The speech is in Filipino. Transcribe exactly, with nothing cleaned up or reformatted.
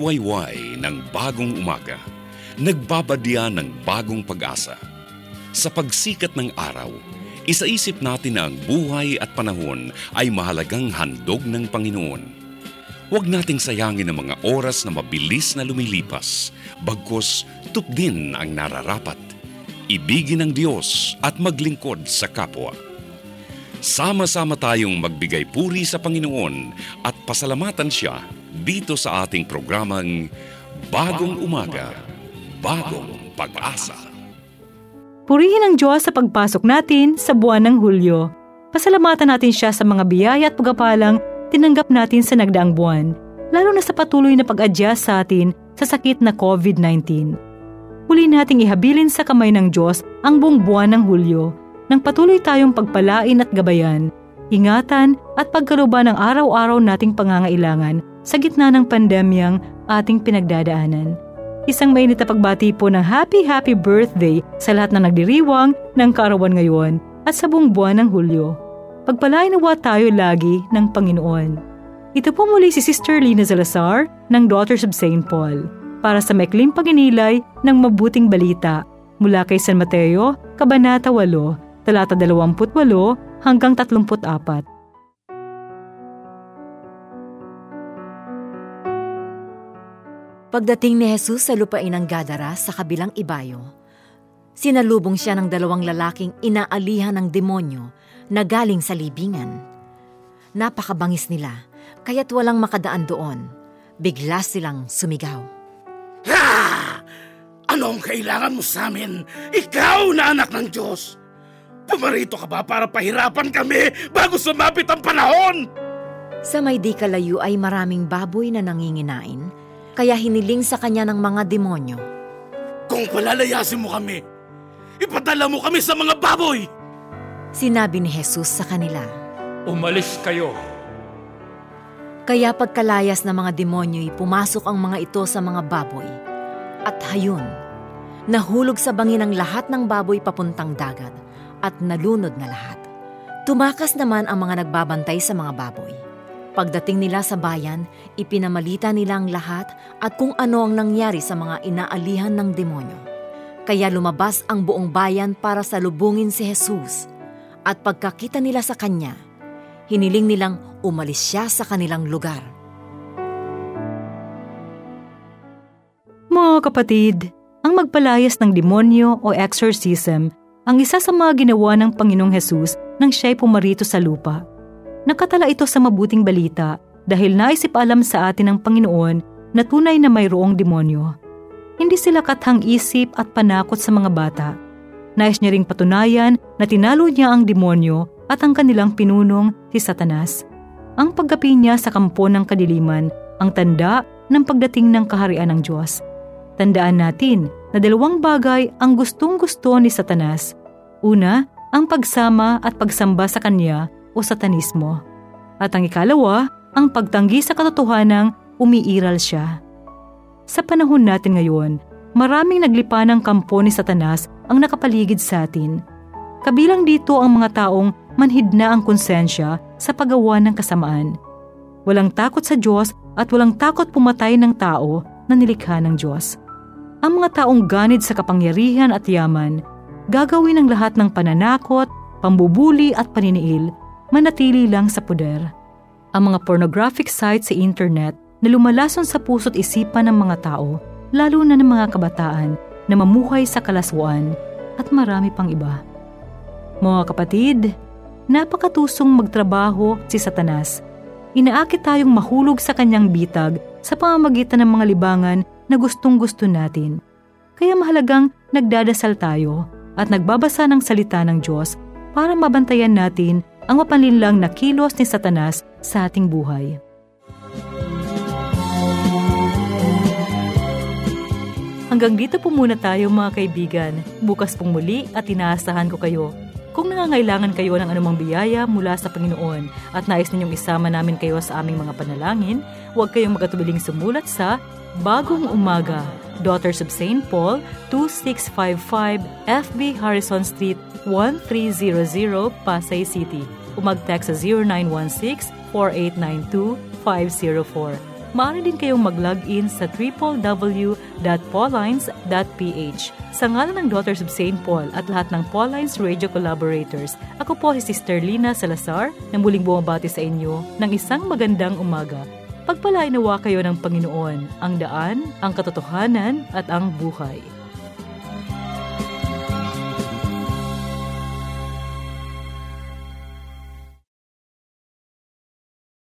nagwawayway ng bagong umaga, nagbabadya ng bagong pag-asa. Sa pagsikat ng araw, isaisip natin na ang buhay at panahon ay mahalagang handog ng Panginoon. Huwag nating sayangin ang mga oras na mabilis na lumilipas, bagkus tupdin ang nararapat. Ibigin ng Diyos at maglingkod sa kapwa. Sama-sama tayong magbigay puri sa Panginoon at pasalamatan Siya dito sa ating programang Bagong Umaga, Bagong Pag-asa. Purihin ang Diyos sa pagpasok natin sa buwan ng Hulyo. Pasalamatan natin Siya sa mga biyaya at pagpapalang tinanggap natin sa nagdaang buwan, lalo na sa patuloy na pag-adjust sa atin sa sakit na covid nineteen. Huli nating ihabilin sa kamay ng Diyos ang buong buwan ng Hulyo, nang patuloy tayong pagpalain at gabayan, ingatan at pagkaluban ng araw-araw nating pangangailangan sa gitna ng pandemyang ating pinagdadaanan. Isang mainit na pagbati po ng happy happy birthday sa lahat na nagdiriwang ng kaarawan ngayon at sa buong buwan ng Hulyo. Pagpalain nawa tayo lagi ng Panginoon. Ito po muli si Sister Lina Salazar ng Daughters of Saint Paul para sa maikling paginilay ng mabuting balita mula kay San Mateo, Kabanata eight, talata twenty-eight hanggang thirty-four. Pagdating ni Jesus sa lupain ng Gadara sa kabilang ibayo, sinalubong siya ng dalawang lalaking inaalihan ng demonyo na galing sa libingan. Napakabangis nila, kaya't walang makadaan doon. Bigla silang sumigaw. Ha! Anong kailangan mo sa amin? Ikaw na anak ng Diyos! Pumarito ka ba para pahirapan kami bago sumapit ang panahon? Sa may di kalayo ay maraming baboy na nanginginain, kaya hiniling sa kanya ng mga demonyo. Kung palalayasin mo kami, ipadala mo kami sa mga baboy! Sinabi ni Jesus sa kanila, umalis kayo. Kaya pagkalayas ng mga demonyo'y pumasok ang mga ito sa mga baboy. At hayun, nahulog sa bangin ang lahat ng baboy papuntang dagat at nalunod na lahat. Tumakas naman ang mga nagbabantay sa mga baboy. Pagdating nila sa bayan, ipinamalita nila ang lahat at kung ano ang nangyari sa mga inaalihan ng demonyo. Kaya lumabas ang buong bayan para salubungin si Jesus. At pagkakita nila sa kanya, hiniling nilang umalis siya sa kanilang lugar. Mga kapatid, ang magpalayas ng demonyo o exorcism ang isa sa mga ginawa ng Panginoong Hesus nang siya'y pumarito sa lupa. Nakatala ito sa mabuting balita dahil naisip alam sa atin ng Panginoon na tunay na mayroong demonyo. Hindi sila kathang isip at panakot sa mga bata. Nais niya ring patunayan na tinalo niya ang demonyo at ang kanilang pinunong si Satanas. Ang paggapi niya sa kampo ng kadiliman ang tanda ng pagdating ng kaharian ng Diyos. Tandaan natin na dalawang bagay ang gustong-gusto ni Satanas. Una, ang pagsama at pagsamba sa kanya o satanismo. At ang ikalawa, ang pagtanggi sa katotohanang umiiral siya. Sa panahon natin ngayon, maraming naglipa ng kampo ni Satanas ang nakapaligid sa atin. Kabilang dito ang mga taong manhid na ang konsensya sa paggawa ng kasamaan. Walang takot sa Diyos at walang takot pumatay ng tao na nilikha ng Diyos. Ang mga taong ganid sa kapangyarihan at yaman, gagawin ang lahat ng pananakot, pambubuli at paniniil, manatili lang sa poder. Ang mga pornographic sites sa internet na lumalason sa puso't isipan ng mga tao, lalo na ng mga kabataan na mamuhay sa kalaswaan at marami pang iba. Mga kapatid, napakatusong magtrabaho si Satanas. Inaakit tayong mahulog sa kanyang bitag sa pamamagitan ng mga libangan na gustong-gusto natin. Kaya mahalagang nagdadasal tayo at nagbabasa ng salita ng Diyos para mabantayan natin ang mapanlinlang na kilos ni Satanas sa ating buhay. Hanggang dito po muna tayo mga kaibigan. Bukas pong muli at inaasahan ko kayo. Kung nangangailangan kayo ng anumang biyaya mula sa Panginoon at nais ninyong isama namin kayo sa aming mga panalangin, huwag kayong magatubiling sumulat sa Bagong Umaga, Daughters of Saint Paul, two six five five F B Harrison Street, one three zero zero, Pasay City. O mag-text sa zero nine one six, four eight nine two, five zero four. maaari din kayong mag-log in sa w w w dot paulines dot p h. Sa ngalan ng Daughters of Saint Paul at lahat ng Paulines Radio Collaborators, ako po si Sister Lina Salazar na muling bumabati sa inyo ng isang magandang umaga. Pagpalain nawa kayo ng Panginoon, ang daan, ang katotohanan at ang buhay.